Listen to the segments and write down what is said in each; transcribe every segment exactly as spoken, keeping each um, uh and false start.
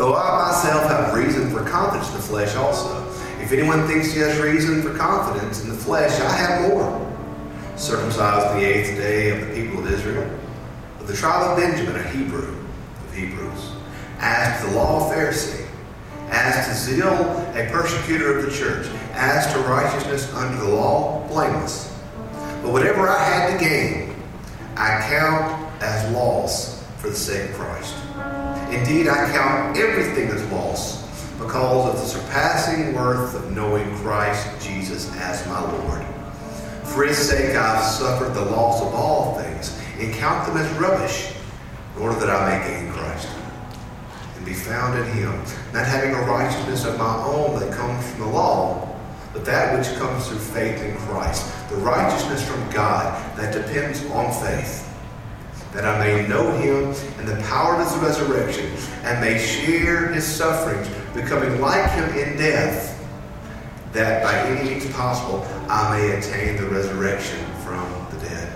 Though I myself have reason for confidence in the flesh also. If anyone thinks he has reason for confidence in the flesh, I have more. Circumcised the eighth day of the people of Israel, of the tribe of Benjamin, a Hebrew of Hebrews, as to the law, a Pharisee, as to zeal, a persecutor of the church, as to righteousness under the law, blameless. But whatever I had to gain, I count as loss for the sake of Christ. Indeed, I count everything as loss because of the surpassing worth of knowing Christ Jesus as my Lord. For his sake I have suffered the loss of all things, and count them as rubbish, in order that I may gain Christ, and be found in him, not having a righteousness of my own that comes from the law, but that which comes through faith in Christ, the righteousness from God that depends on faith, that I may know him and the power of his resurrection, and may share his sufferings, becoming like him in death, that by any means possible I may attain the resurrection from the dead.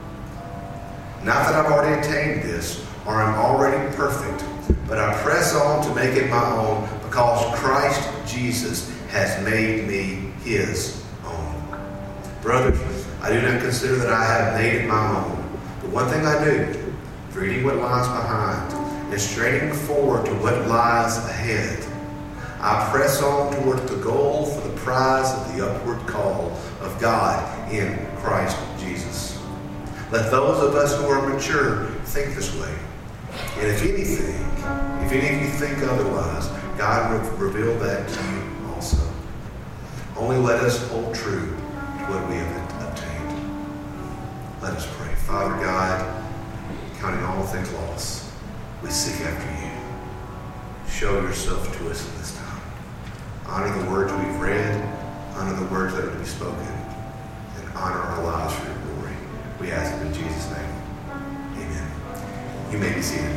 Not that I've already attained this, or am already perfect, but I press on to make it my own, because Christ Jesus has made me his own. Brothers, I do not consider that I have made it my own. But one thing I do, reading what lies behind, and straining forward to what lies ahead, I press on toward the goal for the prize of the upward call of God in Christ Jesus. Let those of us who are mature think this way. And if anything, if any of you think otherwise, God will reveal that to you also. Only let us hold true to what we have obtained. Let us pray. Father God, counting all things lost, we seek after you. Show yourself to us in this time. Honor the words we've read, honor the words that are to be spoken, and honor our lives for your glory. We ask it in Jesus' name. Amen. You may be seated.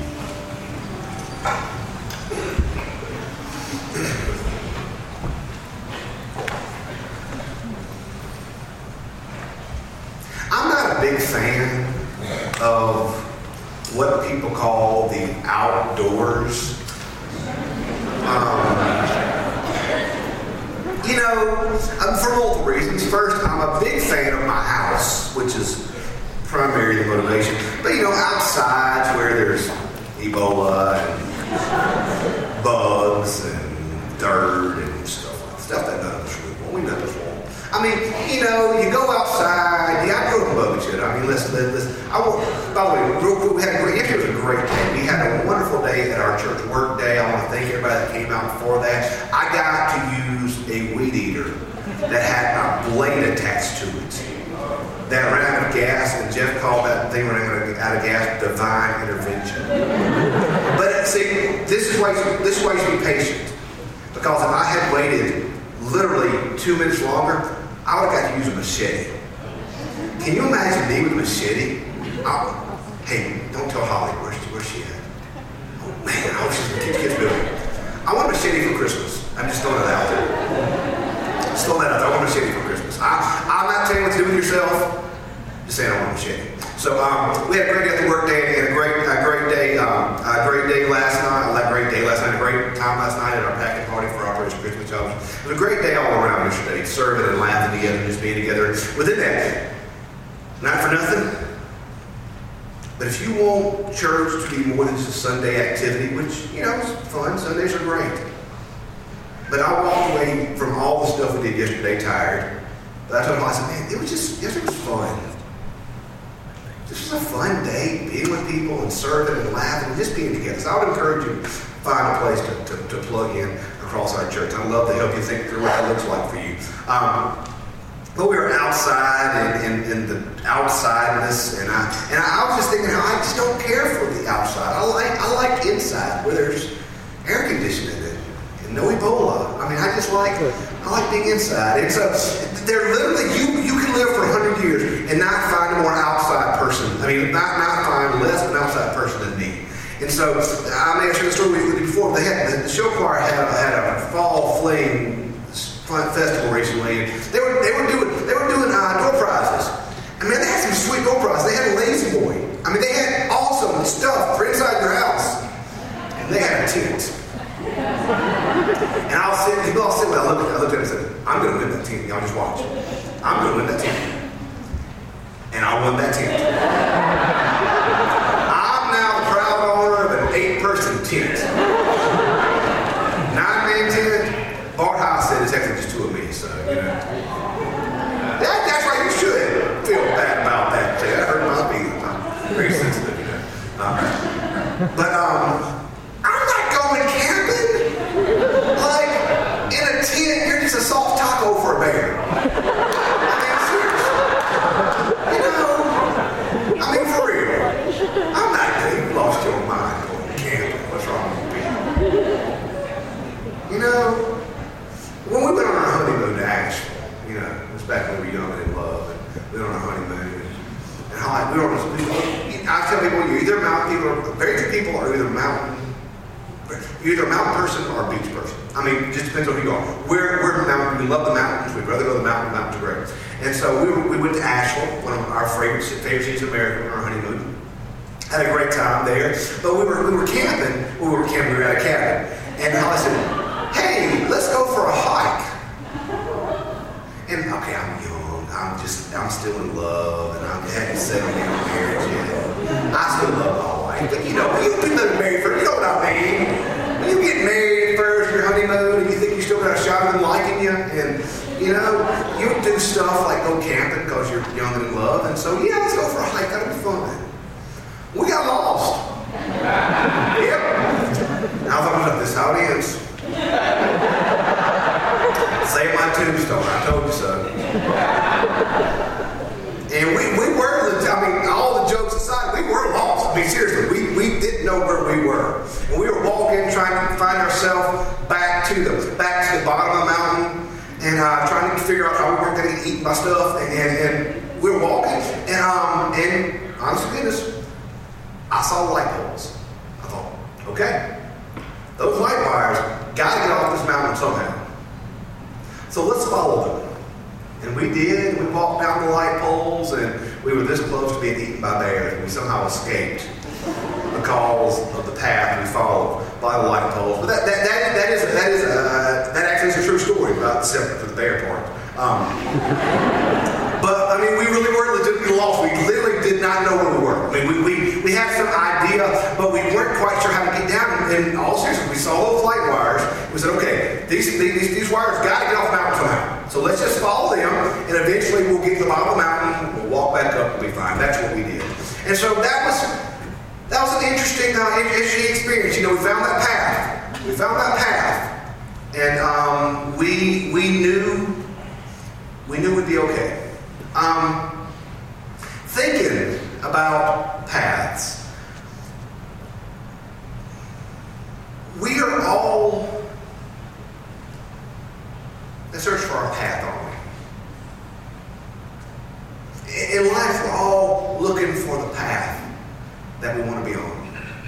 I'm not a big fan of what people call the outdoors. Um, you know, um, for multiple reasons. First, I'm a big fan of my house, which is primarily the motivation. But, you know, outside where there's Ebola and bugs and dirt and stuff like stuff that none of us really want. We know this won't. I mean, you know, you go outside. Yeah, I grew up in Bubba. I mean, listen, listen. I will, by the way, real quick, we had a great, yesterday was a great day. We had a wonderful day at our church work day. I want to thank everybody that came out before that. I got to use a weed eater that had a blade attached to it that ran out of gas, and Jeff called that thing running out of gas divine intervention. But see, this is why this is why you should be patient, because if I had waited literally two minutes longer, I would have got to use a machete. Can you imagine me with a machete? Oh, hey, don't tell Holly where's she, where's she at. Oh man, I hope she's in the kids' building. I want a machete for Christmas. I'm just throwing it out there. Just throwing that out there. I want a machete for Christmas. I, I'm not telling you what to do with yourself. Just saying I want a machete. So um, we had a great day at the work day, and a great, a great day, um, a great day last night. A great day last night. A great time last night at our packing party for Operation Christmas Challenge. It was a great day all around yesterday, serving and laughing together, and just being together. Within that, not for nothing, but if you want church to be more than just a Sunday activity, which, you know, is fun, Sundays are great. But I walked away from all the stuff we did yesterday tired. But I told him, I said, man, it was just, yesterday was fun. This was a fun day, being with people and serving and laughing and just being together. So I would encourage you to find a place to, to, to plug in across our church. I'd love to help you think through what that looks like for you. Um, But we were outside and in, in the outsideness, and I and I was just thinking how I just don't care for the outside. I like I like inside where there's air conditioning and, and no Ebola. I mean, I just like I like being inside. And so they're literally you you can live for a hundred years and not find a more outside person. I mean, not not find less of an outside person than me. And so I may have shared the story with you before. They had the show choir had a, had a fall fling festival recently. They were they were doing they were doing uh, door prizes. I mean, they had some sweet door prizes. They had a lazy boy. I mean, they had awesome stuff for inside your house. And they had a tent. And I'll sit, people all sit, well, I looked, I looked at him and said, I'm going to win that tent. Y'all just watch. I'm going to win that tent. And I won that tent. I'm now the proud owner of an eight-person tent. Nine-man tent. Bart High said it's actually just two of me, so, you know. That, that's why you should feel bad about that. That hurt my feelings. I'm very sensitive, you know. Um, but, um, I'm not going camping. Like, in a tent, you're just a soft taco for a bear. I mean, seriously. You know, I mean, for real. I'm not good. You lost your mind going camping. What's wrong with you? You know, when we went on our honeymoon to Asheville, you know, it was back when we were young and in love, and we went on our honeymoon, and, and how like, we were on this, we, I tell people, you're either a mountain, people, are, very few people are either mountain, you're either a mountain person or a beach person. I mean, it just depends on who you are. We're, we're mountain, we love the mountains, we'd rather go to the mountain, the mountains are great. And so we, were, we went to Asheville, one of our favorite, favorite cities in America, on our honeymoon. Had a great time there, but we were, we were camping, we were camping, we were at a cabin, and Holly said, hey, let's go for a hike. And okay, I'm young, I'm just, I'm still in love, and I haven't settled in on marriage yet. I still love my wife, but you know, when you people that are married first, you know what I mean? When you get married first, your honeymoon, and you think you still got a shot at them liking you, and you know, you do stuff like go camping because you're young and in love, and so yeah, let's go for a hike, that'll be fun. We got lost. Yep. Now I thought about this audience. Say my tombstone, I told you so. And we, we were, I mean, all the jokes aside, we were lost. I mean, seriously, we, we didn't know where we were. And we were walking, trying to find ourselves back to the back to the bottom of the mountain, and uh, trying to figure out how we weren't going to get eaten by stuff. And, and, and we were walking, and um, and honest to goodness, I saw the light poles. I thought, okay, those light wires got to get off this mountain somehow. So let's follow them. And we did. We walked down the light poles, and we were this close to being eaten by bears, and we somehow escaped because of the path we followed by the light poles. But that that that, that is that is uh, that actually is a true story about the separate for the bear part. Um, but I mean, we really were legitimately lost. We literally did not know where we were. I mean, we we, we had some idea, but we weren't quite sure how to get down. And, and all seriously, we saw those light wires. We said, okay, these these, these wires got to get off the mountain somehow. So let's just follow them, and eventually we'll get to the bottom of the mountain. We'll walk back up, and we'll be fine. That's what we did. And so that was that was an interesting, uh, interesting experience. You know, we found that path. We found that path, and um, we we knew we knew we'd be okay. Um, thinking about paths, we are all in search for our path, aren't we? In life, we're all looking for the path that we want to be on.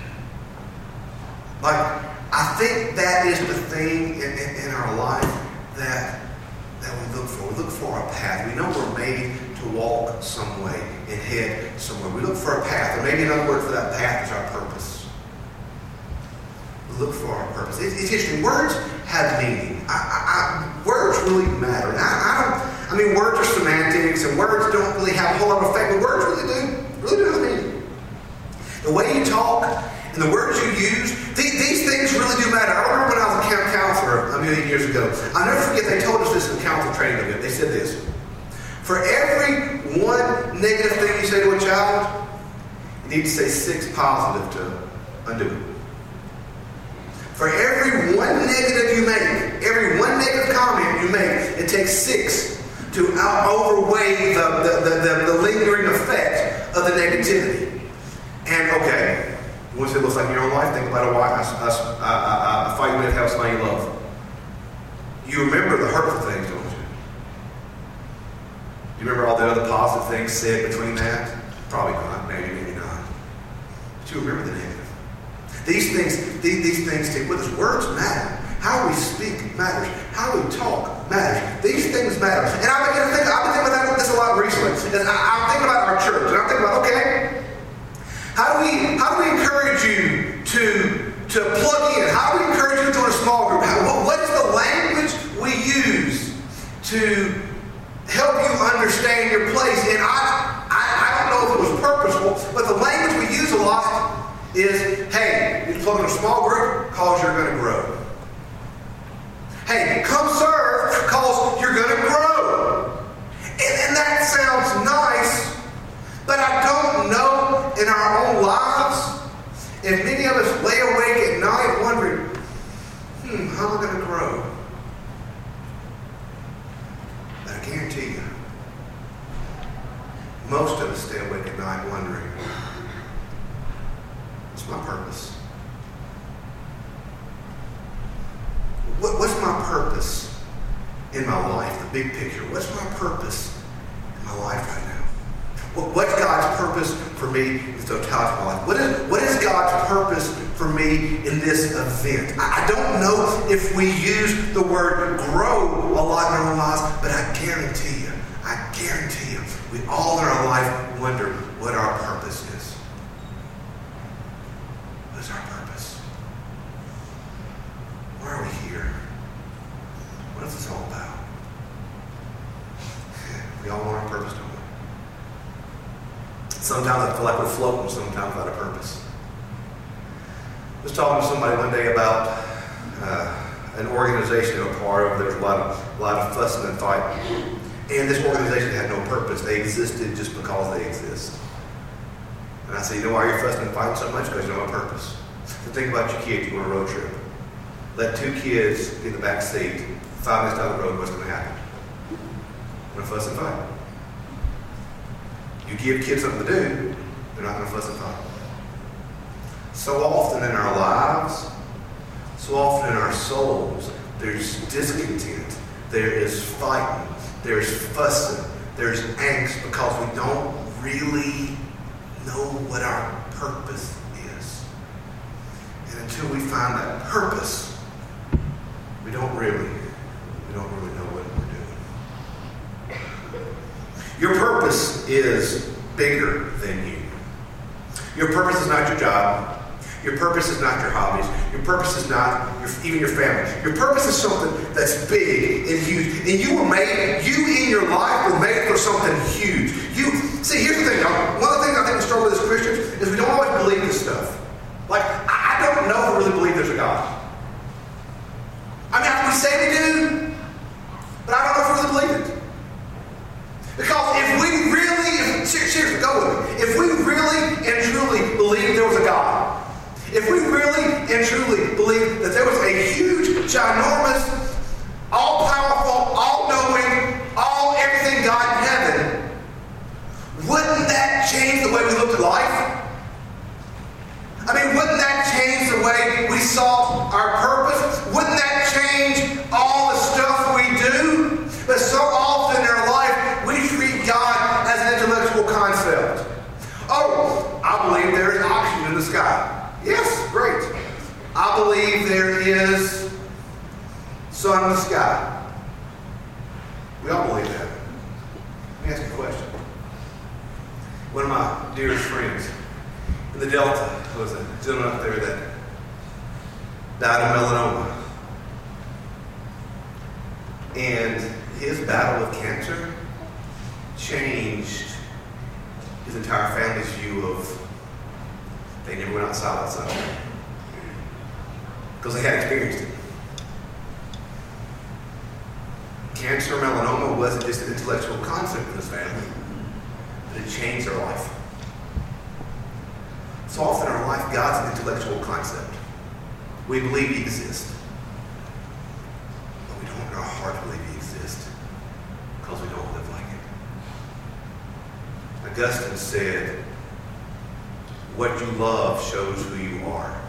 Like, I think that is the thing in, in, in our life that that we look for. We look for a path. We know we're made to walk some way and head somewhere. We look for a path, or maybe another word for that path is our purpose. We look for our purpose. It, it's interesting. Words have meaning. I, I, I, words really matter. And I, I don't. I mean, words are semantics, and words don't really have a whole lot of effect, but words really do. Really do have meaning. The way you talk and the words you use, these, these things really do matter. I remember when I was a camp counselor a million years ago. I'll never forget, they told us this in the counselor training event. They said this: for every one negative thing you say to a child, you need to say six positive to undo it. For every one negative you make, every one negative comment you make, it takes six to out overweigh the, the, the, the, the lingering effect of the negativity. And okay, you want to see what it looks like in your own life? Think about a, wife, a, a, a, a fight you had to have somebody you love. You remember the hurtful things, don't you? Do you remember all the other positive things said between that? Probably not. Maybe, maybe not. But you remember the negative. These things, these, these things take with us. Words matter. How we speak matters. How we talk matters. These things matter. And I've been, thinking, I've been thinking about this a lot recently. And I, I'm thinking about our church. And I'm thinking about, okay, how do we how do we encourage you to, to plug in? How do we encourage you to how am I going to grow? But I guarantee you, most of us stay awake at night wondering, what's my purpose? What, what's my purpose in my life? The big picture. What's my purpose in my life right now? What, what's God's purpose for me in the totality of my life? What is, what is God's purpose for me in this event? I, I don't know if we use the word grow a lot in our lives, but I guarantee you, I guarantee you, we all in our life wonder what our purpose is. What is our purpose? Why are we here? What is this all about? We all want our purpose, don't we? Sometimes I feel like we're floating, sometimes without a purpose. I was talking to somebody one day about uh, an organization I'm a part of. There was a lot of, a lot of fussing and fighting. And this organization had no purpose. They existed just because they exist. And I said, you know why you're fussing and fighting so much? Because you don't have a purpose. So think about your kids. You go on a road trip. Let two kids in the back seat. Five minutes down the road, what's going to happen? They're going to fuss and fight. You give kids something to do, they're not going to fuss and fight. So often in our lives, so often in our souls, there's discontent, there is fighting, there's fussing, there's angst because we don't really know what our purpose is. And until we find that purpose, we don't really, we don't really know what we're doing. Your purpose is bigger than you. Your purpose is not your job. Your purpose is not your hobbies. Your purpose is not your, even your family. Your purpose is something that's big and huge. And you were made, you in your life were made for something huge. You see, here's the thing, y'all. One of the things I think we struggle with as Christians is we don't always believe this stuff. Like, I, I don't know if I really believe there's a God. I mean, we say we do, but I don't know if we really believe it. Because if we really, if, seriously, go with me. If we really and truly believe there was a God, if we really and truly believe that there was a huge, ginormous, all-powerful, all-knowing, all everything God in heaven, wouldn't that change the way we looked at life? I mean, wouldn't that change the way we saw our purpose? Wouldn't that change all the stuff we do? But so often in our life, we treat God as an intellectual concept. Oh, I believe there is oxygen in the sky. Yes, great. I believe there is sun in the sky. We all believe that. Let me ask you a question. One of my dearest friends in the Delta was a gentleman up there that died of melanoma. And his battle with cancer changed his entire family's view of they never went outside that Sunday. Because they had experienced it. Cancer, melanoma wasn't just an intellectual concept in his family, but it changed their life. So often in our life, God's an intellectual concept. We believe He exists. But we don't in our heart believe He exists because we don't live like it. Augustine said, what you love shows who you are.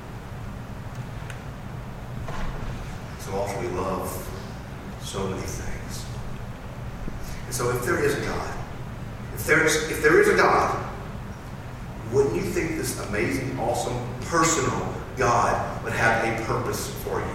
So often we love so many things. And so if there is a God, if there's if there is a God, wouldn't you think this amazing, awesome, personal God would have a purpose for you?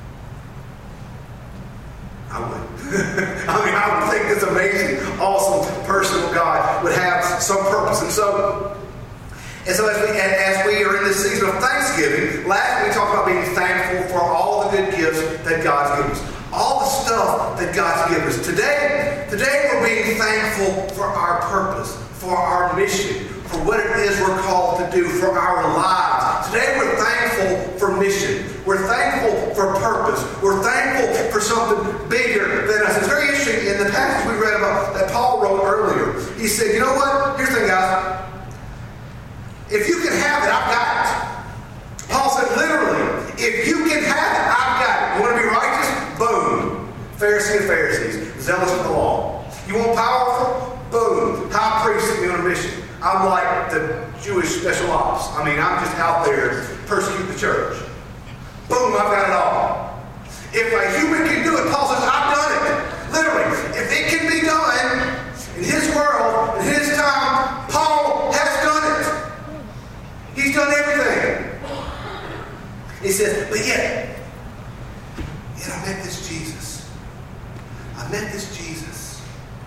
I would. I mean, I would think this amazing, awesome, personal God would have some purpose. And so And so as we, as we are in this season of Thanksgiving, last week we talked about being thankful for all the good gifts that God's given us. All the stuff that God's given us. Today, today we're being thankful for our purpose, for our mission, for what it is we're called to do, for our lives. Today we're thankful for mission. We're thankful for purpose. We're thankful for something bigger than us. It's very interesting in the passage we read about that Paul wrote earlier. He said, you know what? Here's the thing, guys. If you can have it, I've got it. Paul said, literally, if you can have it, I've got it. zealous for the law. You want powerful? Boom. High priest sent me on a mission. I'm like the Jewish special ops. I mean, I'm just out there persecuting the church. Boom, I've got it all. If a human can do it, Paul says, I've done it. Literally, if it can be done in his world, in his time, Paul has done it. He's done everything. He says, but yet, yet I met this Jesus. I met this Jesus.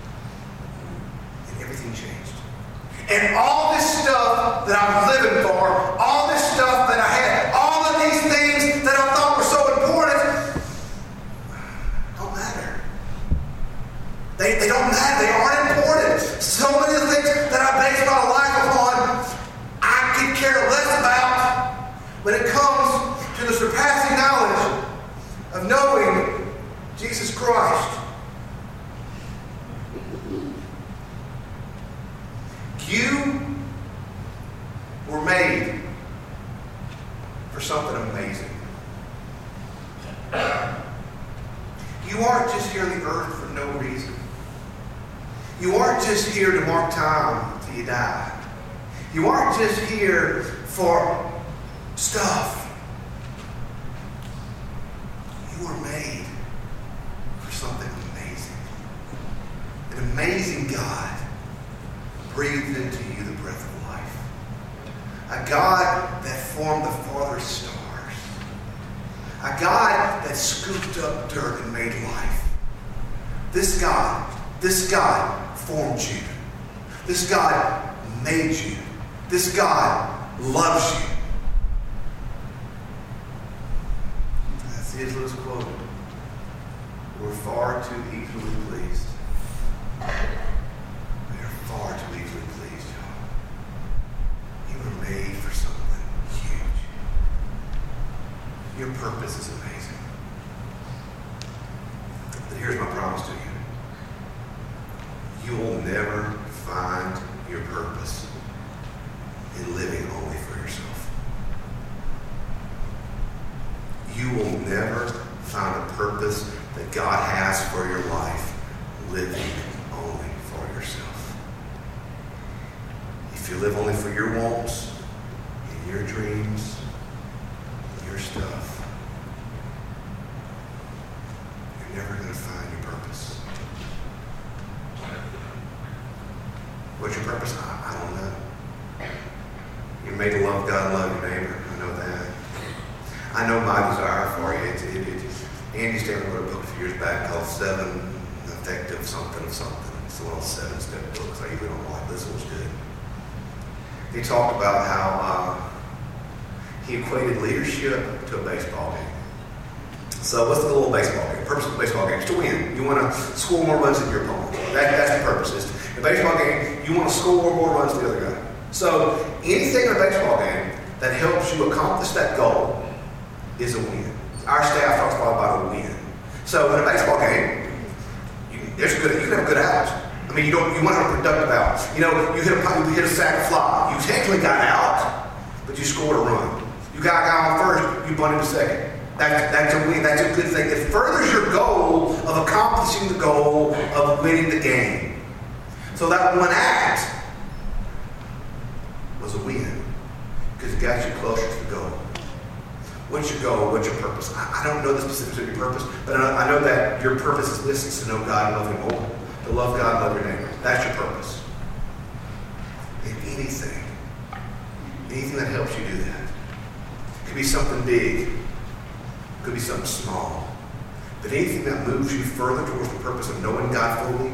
And everything changed. And all this stuff that I'm living for, all this stuff that I had, all of these things that I thought were so important, don't matter. They, they don't matter. They aren't important. So many of the things that I base my life upon, I could care less about when it comes to the surpassing knowledge of knowing Jesus Christ. You were made for something amazing. You aren't just here on the earth for no reason. You aren't just here to mark time till you die. You aren't just here for stuff. You were made for something amazing. An amazing God breathed into you the breath of life. A God that formed the farthest stars. A God that scooped up dirt and made life. This God, this God formed you. This God made you. This God loves you. As C S Lewis quoted, we're far too easily pleased. Far too easily pleased, y'all. You were made for something huge. Your purpose is amazing. But here's my promise to you. You will never find your purpose in living only for yourself. You will never find a purpose that God has for your life living only for yourself. If you live only for your wants, and your dreams, and your stuff, you're never going to find your purpose. What's your purpose? I, I don't know. You're made to love God and love your neighbor. I know that. I know my desire for you. It, it, it, Andy Stanley wrote a book a few years back called Seven Effective Something of Something. It's one of those seven-step books. I usually don't like this. It was good. He talked about how uh, he equated leadership to a baseball game. So what's the goal of baseball game? The purpose of the baseball game is to win. You want to score more runs than your opponent. That, that's the purpose. Is in a baseball game, you want to score more runs than the other guy. So anything in a baseball game that helps you accomplish that goal is a win. Our staff talks a lot about a win. So in a baseball game, you, there's good. You can have a good out. I mean, you don't. You want to have a productive out. You know, you hit a you hit a sac fly. You technically got out, but you scored a run. You got a guy on first. You bunted to second. That, that's a win. That's a good thing. It furthers your goal of accomplishing the goal of winning the game. So that one act was a win because it got you closer to the goal. What's your goal? What's your purpose? I, I don't know the specifics of your purpose, but I, I know that your purpose is this: to know God and love Him more. To love God and love your neighbor. That's your purpose. And anything, anything that helps you do that. It could be something big. It could be something small. But anything that moves you further towards the purpose of knowing God fully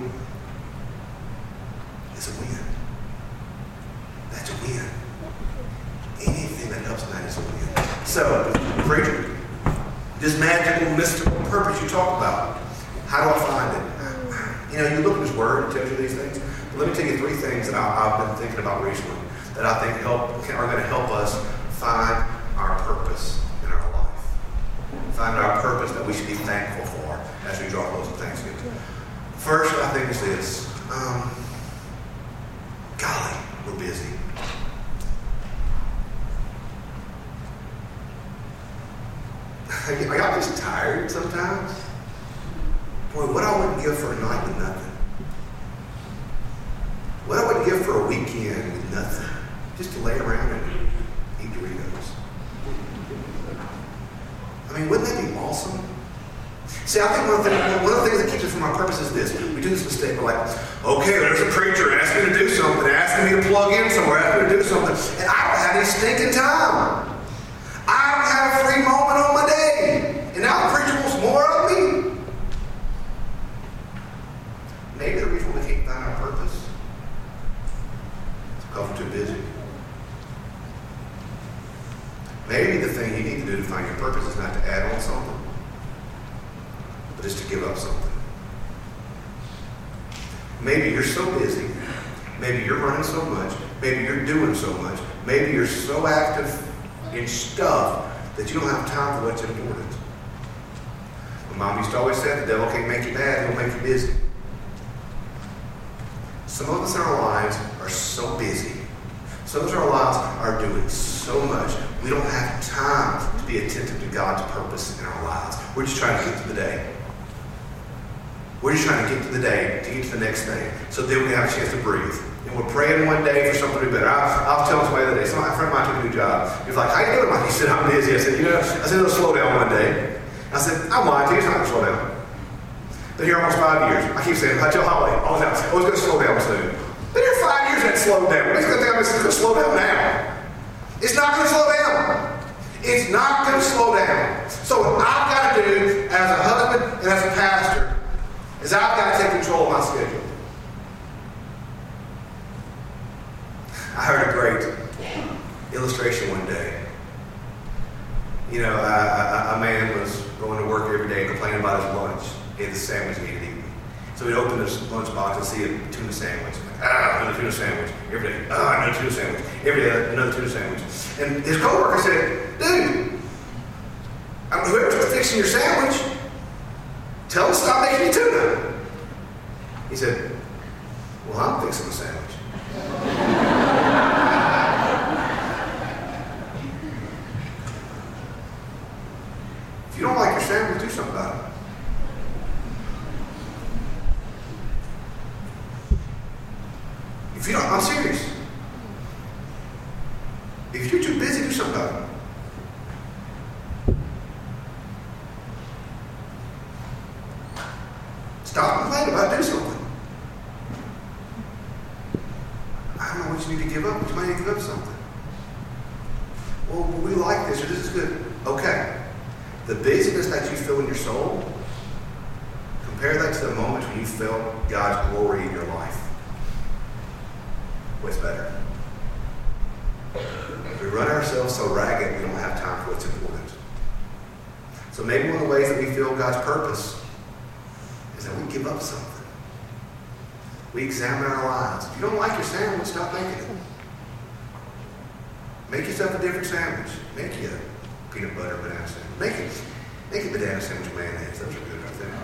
is a win. That's a win. Anything that helps in that is a win. So, preacher, this magical, mystical purpose you talk about, how do I find it? You know, you look at His Word, it tells you these things. But let me tell you three things that I, I've been thinking about recently that I think help are going to help us find our purpose in our life. Find our purpose that we should be thankful for as we draw close to Thanksgiving. First, I think is this. Um, golly, we're busy. Are y'all just tired sometimes? Boy, what I wouldn't give for a night with nothing. What I would give for a weekend with nothing. Just to lay around and eat Doritos. I mean, wouldn't that be awesome? See, I think one of, the things, one of the things that keeps us from our purpose is this. We do this mistake. We're like, okay, there's a preacher asking me to do something, asking me to plug in somewhere, asking me to do something, and I don't have any stinking time. I don't have a free moment on my day. And now the preacher wants more of me. Maybe the reason we can't find our purpose is because we're too busy. Maybe the thing you need to do to find your purpose is not to add on something, but is to give up something. Maybe you're so busy. Maybe you're running so much. Maybe you're doing so much. Maybe you're so active in stuff that you don't have time for what's important. My mom used to always say, the devil can't make you mad, he'll make you busy. Some of us in our lives are so busy. Some of us in our lives are doing so much. We don't have time to be attentive to God's purpose in our lives. We're just trying to get to the day. We're just trying to get to the day, to get to the next day, so then we have a chance to breathe. And we're praying one day for something to be better. I, I was telling somebody the other day, some a friend of mine took a new job. He was like, how you doing, Mike? He said, I'm busy. I said, you know, I said, it'll slow down one day. I said, I'm lying to you, it's not going to slow down. Been here almost five years. I keep saying, I tell Holly, always, oh, it's going to slow down soon. Been here five years and it slowed down. It's going to slow down now. It's not going to slow down. It's not going to slow down. So what I've got to do as a husband and as a pastor is I've got to take control of my schedule. I heard a great illustration one day. You know, a, a, a man was going to work every day complaining about his lunch. He had the sandwich he had eaten. So he'd open his lunch box and see a tuna sandwich. Ah, another tuna sandwich. Every day. Ah, another tuna sandwich. Every day, another tuna sandwich. And his coworker said, dude, I mean, whoever's fixing your sandwich, tell him to stop making you tuna. He said, well, I'm fixing the sandwich. If you don't like your sandwich, do something about it. If you don't, I'm serious. If you're too busy, do something about it. Stop complaining about it, do something. I don't know what you need to give up, but you might need to give up something. Well, we like this, or this is good. Okay. The busyness that you feel in your soul, compare that to the moment when you felt God's glory in your life. What's better? We run ourselves so ragged we don't have time for what's important. So maybe one of the ways that we feel God's purpose is that we give up something. We examine our lives. If you don't like your sandwich, stop making it. Make yourself a different sandwich. Make you a peanut butter banana sandwich. Make it, make a banana sandwich with mayonnaise. Those are good right there.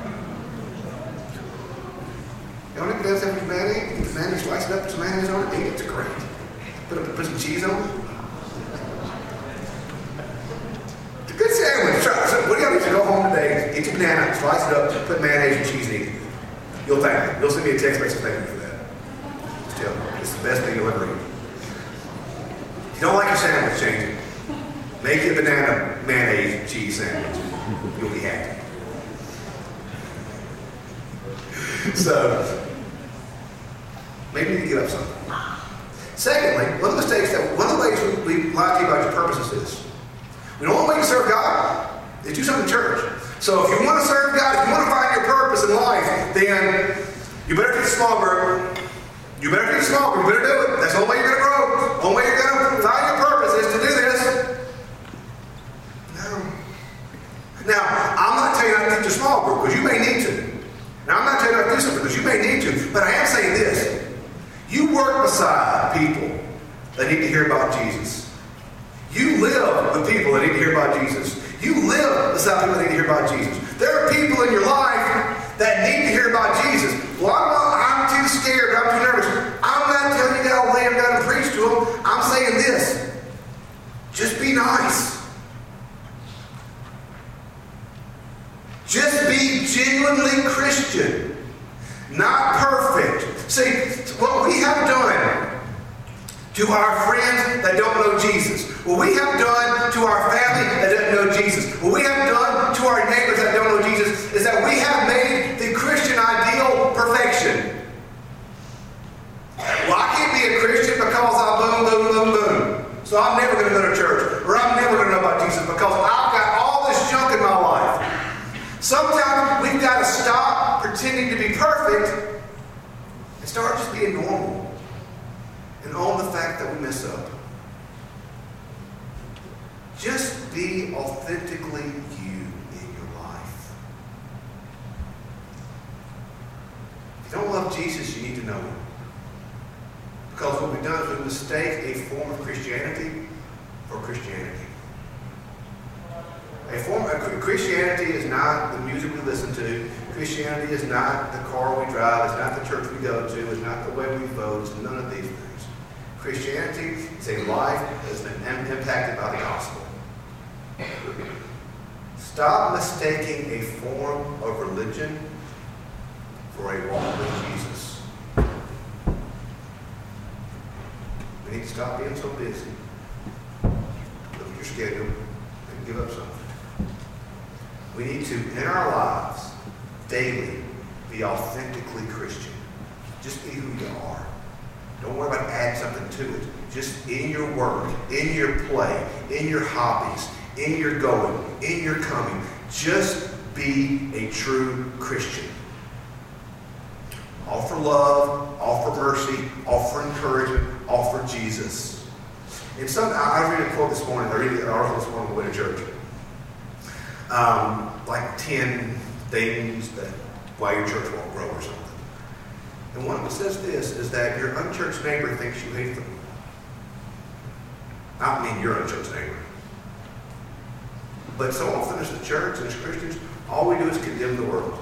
You want to banana sandwich with mayonnaise? Get the mayonnaise, slice it up, put some mayonnaise on it, eat it. It's great. Put, a, put some cheese on it. It's a good sandwich. Try it. What do y'all need to go home today? Get your banana, slice it up, put mayonnaise and cheese in it. You'll thank me. You'll send me a text message thanking me for that. Just tell me. It's the best thing you'll ever eat. If you don't like your sandwich, change it. Make it a banana, mayonnaise, cheese sandwich. You'll be happy. So, maybe you need to give up something. Secondly, one of the mistakes that, one of the ways we, we lie to you about your purpose is this. The only way you serve God is do something in church. So if you want to serve God, if you want to find your purpose in life, then you better get a small group. You better get a small group. You better do it. That's the only way you're going to grow. The only way you're going to find your purpose is to do this. No. Now, I'm not telling you not to teach a small group because you may need to. Now, I'm not telling you not to do something because you may need to. But I am saying this. You work beside people that need to hear about Jesus. You live with people that need to hear about Jesus. You live beside people that need to hear about Jesus. There are people in your life that need to hear about Jesus. Well, I'm, not, I'm too scared. I'm too nervous. I'm not telling you that I'll lay them down and preach to them. I'm saying this. Just be nice. Just be be genuinely Christian, not perfect. See, what we have done to our friends that don't know Jesus, what we have done to our family that doesn't know Jesus, what we have done to our neighbors that don't know Jesus, is that we have made the Christian ideal perfection. Well, I can't be a Christian because I boom, boom, boom, boom. So I'm never going to go to church, or I'm never going to know about Jesus because I've got all this junk in my life. Sometimes we've got to stop pretending to be perfect and start just being normal. And own the fact that we mess up. Just be authentically you in your life. If you don't love Jesus, you need to know him. Because what we've done is we mistake a form of Christianity for Christianity. A form of Christianity is not the music we listen to. Christianity is not the car we drive. It's not the church we go to. It's not the way we vote. It's none of these things. Christianity is a life that has been impacted by the gospel. Stop mistaking a form of religion for a walk with Jesus. We need to stop being so busy. Look at your schedule and give up something. We need to, in our lives, daily, be authentically Christian. Just be who you are. Don't worry about adding something to it. Just in your work, in your play, in your hobbies, in your going, in your coming, just be a true Christian. Offer love, offer mercy, offer encouragement, offer Jesus. And some, I was reading a quote this morning, I read an article this morning on the way to church. Um, like ten things that why your church won't grow or something. And one of them says this, is that your unchurched neighbor thinks you hate them. I mean your unchurched neighbor. But so often as the church and as Christians, all we do is condemn the world.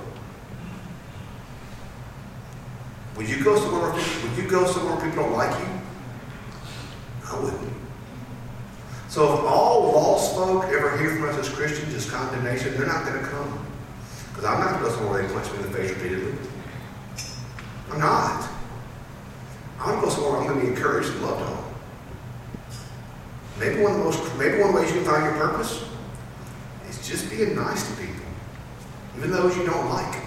Would you go somewhere where, would you go somewhere where people don't like you? I wouldn't. So if all lost folk ever hear from us as Christians as condemnation, they're not going to come. Because I'm not going to go somewhere where they punch me in the face repeatedly. I'm not. I'm going to go somewhere where I'm going to be encouraged and loved on. Maybe one of the most, maybe one of the ways you can find your purpose is just being nice to people, even those you don't like,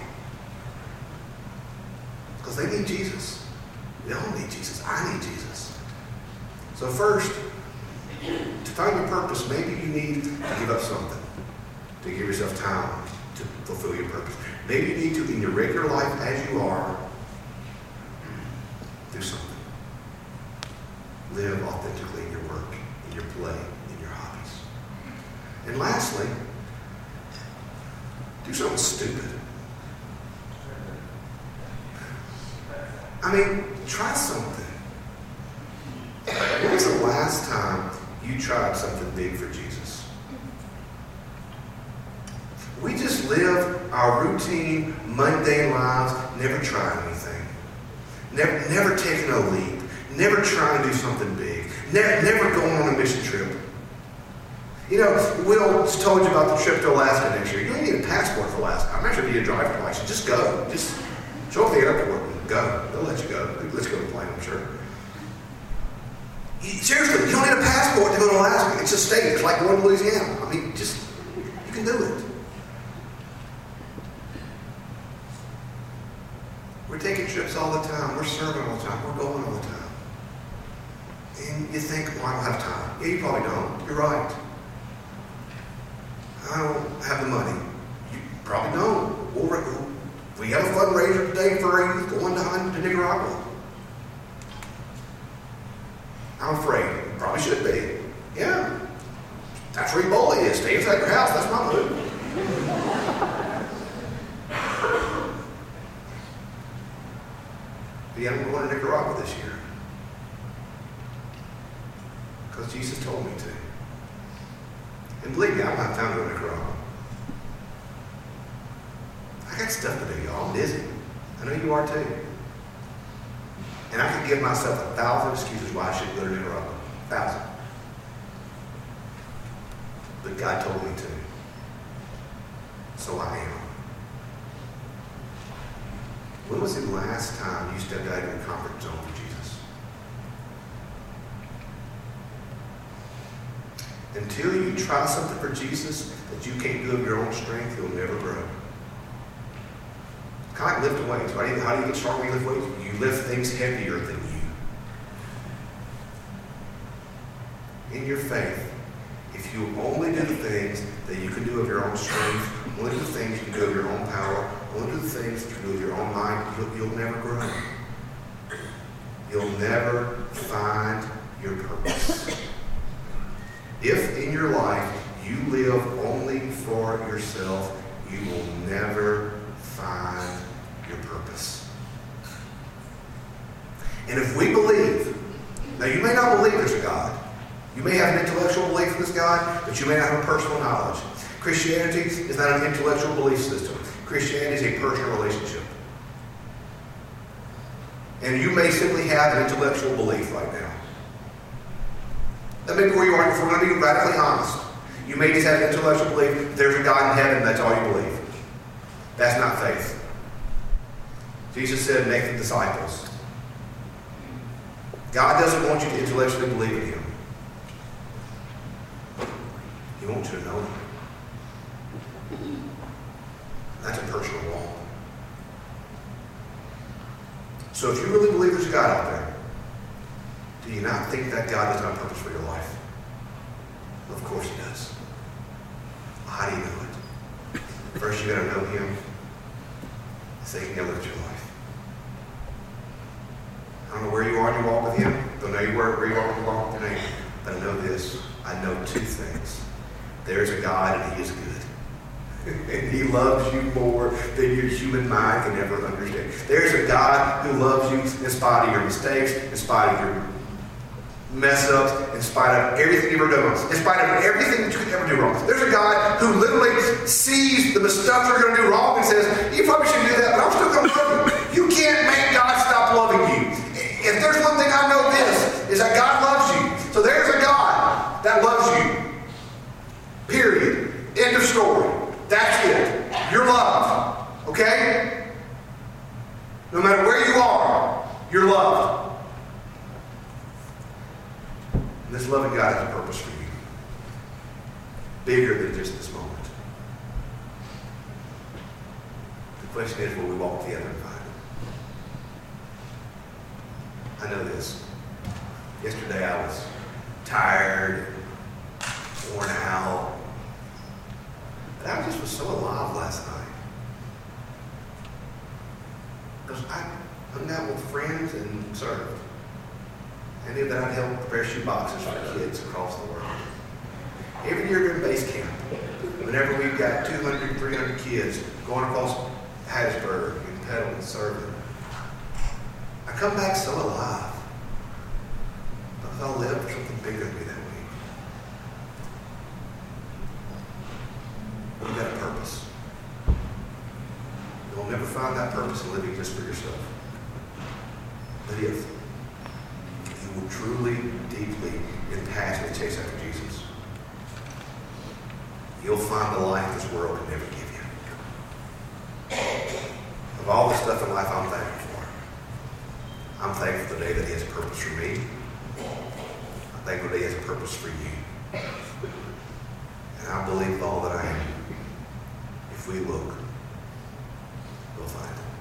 because they need Jesus. They all need Jesus. I need Jesus. So first, to find your purpose, maybe you need to give up something, to give yourself time to fulfill your purpose. Maybe you need to, in your regular life as you are, do something. Live authentically in your work, in your play, in your hobbies. And lastly, do something stupid. I mean, try something. When was the last time you tried something big for Jesus? We just live our routine, mundane lives, never trying anything. Never, never taking a leap. Never trying to do something big. Never, never going on a mission trip. You know, Will just told you about the trip to Alaska next year. You don't need a passport for Alaska. I'm not sure you need a driver's license. Just go. Just show up at the airport and go. They'll let you go. Let's go to the plane, I'm sure. You, seriously, you don't need a passport to go to Alaska. It's a state. It's like going to Louisiana. I mean, just, you can do it. We're taking trips all the time. We're serving all the time. We're going all the time. And you think, well, I don't have time. Yeah, you probably don't. You're right. I don't have the money. You probably don't. We'll, we have a fundraiser today for a youth going to, to Nicaragua. I'm afraid. Probably should be. Yeah. That's where Ebola is. Stay inside your house. That's my move. But yeah, I'm going to Nicaragua this year. Because Jesus told me to. And believe me, I don't have time to go to Nicaragua. I got stuff to do, y'all. I'm busy. I know you are too. And I could give myself a thousand excuses why I should go to Nicaragua. A thousand. But God told me to. So I am. When was the last time you stepped out of your comfort zone for Jesus? Until you try something for Jesus that you can't do of your own strength, you'll never grow. Kind of lift weights. How do you, how do you get strong when you lift weights? You lift things heavier than you. In your faith, if you only do the things that you can do of your own strength, only do the things you can do of your own power, only do the things that you can do of your own mind, you'll, you'll never grow. You'll never find your purpose. If in your life you live only for yourself, you will never find your purpose. And if we believe, now you may not believe there's a God. You may have an intellectual belief in this God, but you may not have a personal knowledge. Christianity is not an intellectual belief system. Christianity is a personal relationship. And you may simply have an intellectual belief right now. That may be where you are. If we're going to be radically honest, you may just have an intellectual belief there's a God in heaven, that's all you believe. That's not faith. Jesus said, make them disciples. God doesn't want you to intellectually believe in Him. He wants you to know Him. That's a personal law. So if you really believe there's a God out there, do you not think that God does have a purpose for your life? Well, of course He does. How do you know it? First, you got to know Him so He can never look at your life. I don't know where you are in your walk with Him. Don't know where, where you are in your walk with Him. But I know this. I know two things. There's a God and He is good. And He loves you more than your human mind can ever understand. There's a God who loves you in spite of your mistakes, in spite of your mess ups, in spite of everything you've ever done wrong, in spite of everything that you could ever do wrong. There's a God who literally sees the stuff you're going to do wrong and says, you probably shouldn't do that, but I'm still going to love you. You can't make God stop loving you. If there's one thing I know this, is that God loves you. So there's a God that loves you. Period. End of story. That's it. You're loved. Okay? No matter where you are, you're loved. And this loving God has a purpose for you. Bigger than just this moment. The question is, will we walk together and find it? I know this. Yesterday I was tired, worn out. But I just was so alive last night. Because I hung out with friends and served. I knew that I'd help prepare shoe boxes for kids across the world. Every year during base camp, whenever we've got two hundred, three hundred kids going across Hattiesburg and pedaling and serving, I come back so alive. Because I live for something bigger than me that week. You've got a purpose. You'll never find that purpose in living just for yourself. But if you will truly, deeply, and passionately chase after Jesus, you'll find the life this world can never give you. Of all the stuff in life I'm thankful for, I'm thankful today that He has a purpose for me. I'm thankful that He has a purpose for you. And I believe all that I am. If we look, we'll find it.